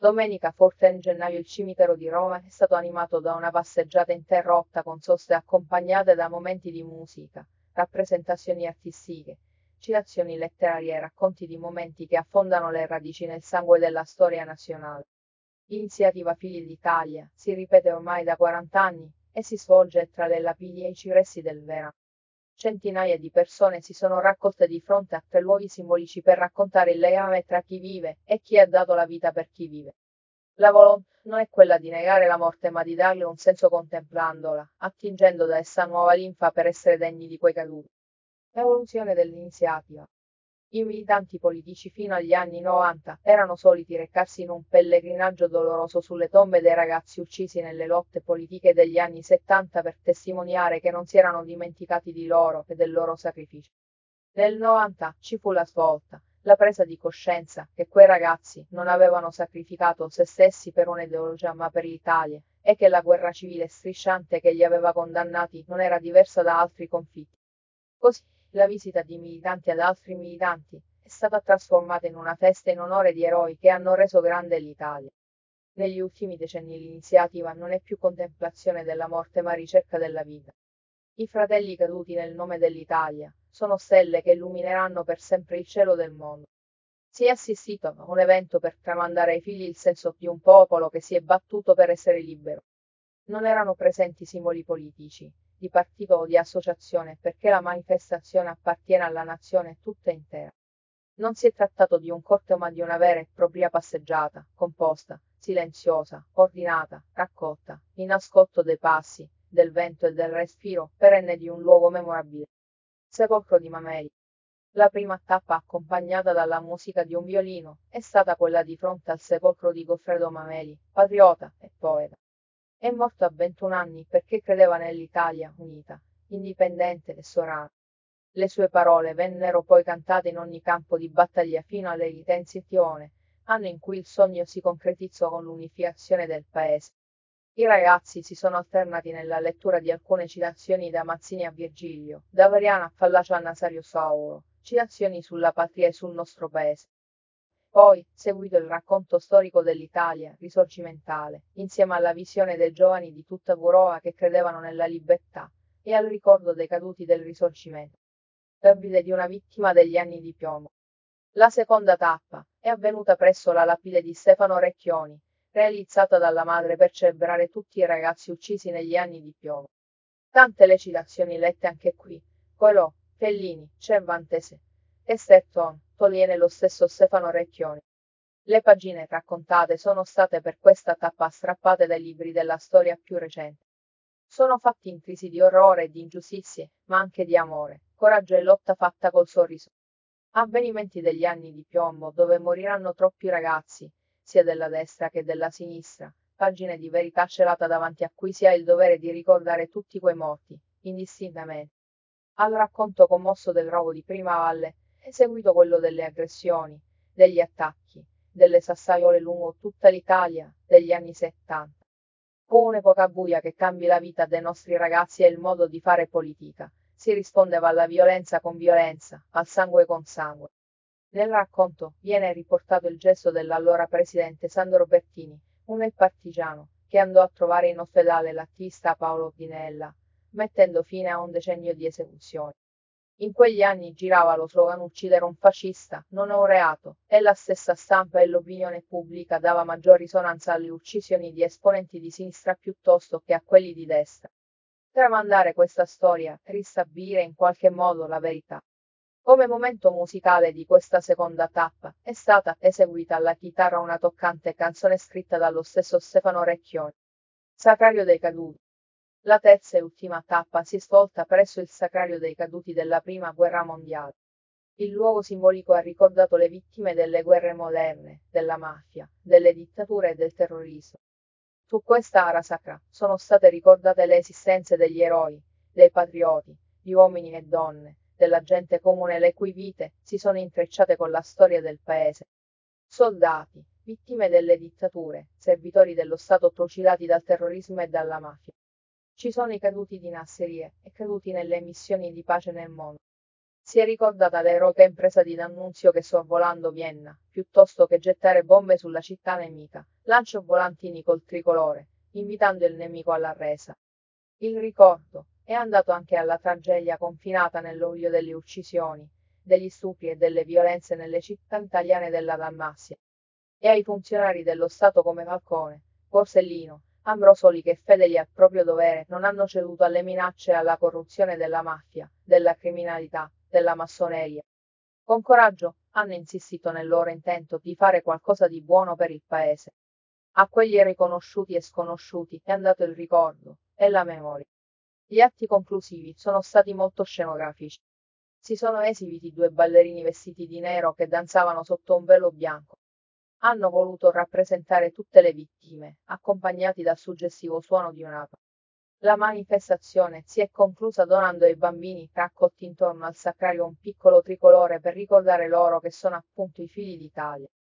Domenica Forte gennaio il cimitero di Roma è stato animato da una passeggiata interrotta con soste accompagnate da momenti di musica, rappresentazioni artistiche, citazioni letterarie e racconti di momenti che affondano le radici nel sangue della storia nazionale. L'iniziativa Figli d'Italia si ripete ormai da 40 anni e si svolge tra le lapidi e i cipressi del Verano. Centinaia di persone si sono raccolte di fronte a 3 luoghi simbolici per raccontare il legame tra chi vive e chi ha dato la vita per chi vive. La volontà non è quella di negare la morte ma di darle un senso contemplandola, attingendo da essa nuova linfa per essere degni di quei caduti. L'evoluzione dell'iniziativa. I militanti politici fino agli anni 90 erano soliti recarsi in un pellegrinaggio doloroso sulle tombe dei ragazzi uccisi nelle lotte politiche degli anni 70 per testimoniare che non si erano dimenticati di loro e del loro sacrificio. Nel 90 ci fu la svolta, la presa di coscienza che quei ragazzi non avevano sacrificato se stessi per un'ideologia ma per l'Italia, e che la guerra civile strisciante che li aveva condannati non era diversa da altri conflitti. Così, la visita di militanti ad altri militanti è stata trasformata in una festa in onore di eroi che hanno reso grande l'Italia. Negli ultimi decenni l'iniziativa non è più contemplazione della morte ma ricerca della vita. I fratelli caduti nel nome dell'Italia sono stelle che illumineranno per sempre il cielo del mondo. Si è assistito a un evento per tramandare ai figli il senso di un popolo che si è battuto per essere libero. Non erano presenti simboli politici, di partito o di associazione perché la manifestazione appartiene alla nazione tutta intera. Non si è trattato di un corteo ma di una vera e propria passeggiata, composta, silenziosa, ordinata, raccolta, in ascolto dei passi, del vento e del respiro perenne di un luogo memorabile. Sepolcro di Mameli. La prima tappa accompagnata dalla musica di un violino è stata quella di fronte al sepolcro di Goffredo Mameli, patriota e poeta. È morto a 21 anni perché credeva nell'Italia unita, indipendente e sovrana. Le sue parole vennero poi cantate in ogni campo di battaglia fino all'Elitenzione, anno in cui il sogno si concretizzò con l'unificazione del paese. I ragazzi si sono alternati nella lettura di alcune citazioni da Mazzini a Virgilio, da Variano a Fallacio a Nasario Sauro, citazioni sulla patria e sul nostro paese. Poi, seguito il racconto storico dell'Italia, risorgimentale, insieme alla visione dei giovani di tutta Europa che credevano nella libertà, e al ricordo dei caduti del Risorgimento. La vita di una vittima degli anni di piombo. La seconda tappa è avvenuta presso la lapide di Stefano Recchioni, realizzata dalla madre per celebrare tutti i ragazzi uccisi negli anni di piombo. Tante le citazioni lette anche qui. Coelho, Fellini, Cervantes, Chesterton, Toliene e lo stesso Stefano Recchioni. Le pagine raccontate sono state per questa tappa strappate dai libri della storia più recente. Sono fatti intrisi di orrore e di ingiustizie, ma anche di amore, coraggio e lotta fatta col sorriso. Avvenimenti degli anni di piombo dove moriranno troppi ragazzi, sia della destra che della sinistra, pagine di verità celata davanti a cui si ha il dovere di ricordare tutti quei morti, indistintamente. Al racconto commosso del rogo di Prima Valle è seguito quello delle aggressioni, degli attacchi, delle sassaiole lungo tutta l'Italia degli anni 70. Fu un'epoca buia che cambi la vita dei nostri ragazzi e il modo di fare politica. Si rispondeva alla violenza con violenza, al sangue con sangue. Nel racconto viene riportato il gesto dell'allora presidente Sandro Pertini, un ex partigiano, che andò a trovare in ospedale l'attivista Paolo Pinella, mettendo fine a un decennio di esecuzioni. In quegli anni girava lo slogan uccidere un fascista non è un reato, e la stessa stampa e l'opinione pubblica dava maggior risonanza alle uccisioni di esponenti di sinistra piuttosto che a quelli di destra. Tramandare questa storia, ristabilire in qualche modo la verità. Come momento musicale di questa seconda tappa è stata eseguita alla chitarra una toccante canzone scritta dallo stesso Stefano Recchioni. Sacrario dei caduti. La terza e ultima tappa si svolta presso il Sacrario dei caduti della Prima Guerra Mondiale. Il luogo simbolico ha ricordato le vittime delle guerre moderne, della mafia, delle dittature e del terrorismo. Su questa ara sacra sono state ricordate le esistenze degli eroi, dei patrioti, di uomini e donne, della gente comune le cui vite si sono intrecciate con la storia del paese. Soldati, vittime delle dittature, servitori dello Stato trucidati dal terrorismo e dalla mafia. Ci sono i caduti di Nasserie e caduti nelle missioni di pace nel mondo. Si è ricordata l'eroica impresa di D'Annunzio che sorvolando Vienna, piuttosto che gettare bombe sulla città nemica, lanciò volantini col tricolore, invitando il nemico alla resa. Il ricordo è andato anche alla tragedia confinata nell'oblio delle uccisioni, degli stupri e delle violenze nelle città italiane della Dalmazia. E ai funzionari dello Stato come Falcone, Borsellino, Ambrosoli che fedeli al proprio dovere non hanno ceduto alle minacce e alla corruzione della mafia, della criminalità, della massoneria. Con coraggio hanno insistito nel loro intento di fare qualcosa di buono per il paese. A quegli riconosciuti e sconosciuti è andato il ricordo e la memoria. Gli atti conclusivi sono stati molto scenografici. Si sono esibiti due ballerini vestiti di nero che danzavano sotto un velo bianco. Hanno voluto rappresentare tutte le vittime, accompagnati dal suggestivo suono di un'ape. La manifestazione si è conclusa donando ai bambini raccolti intorno al sacrario un piccolo tricolore per ricordare loro che sono appunto i figli d'Italia.